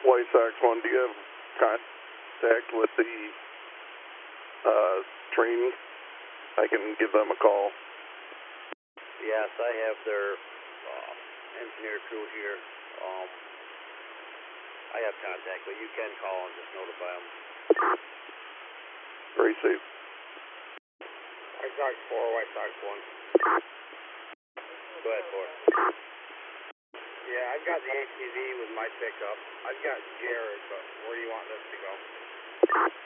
White Sox 1, do you have contact with the train? I can give them a call. Yes, I have their engineer crew here. I have contact, but you can call and just notify them. Very safe. White Sox 4, White Sox 1. Go ahead, 4. Yeah, I've got the ATV with my pickup. I've got Jared, but where do you want this to go?